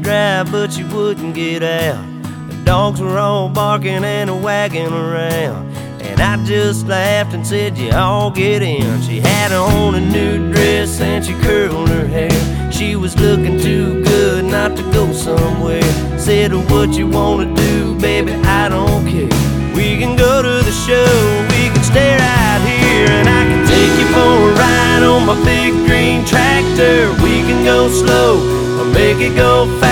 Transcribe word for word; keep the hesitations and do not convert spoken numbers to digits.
drive, but she wouldn't get out. The dogs were all barking and wagging around, and I just laughed and said, you all get in. She had on a new dress and she curled her hair. She was looking too good not to go somewhere. Said, what you wanna do, baby, I don't care. We can go to the show, we can stay right here, and I can take you for a ride on my big green tractor. We can go slow or make it go fast.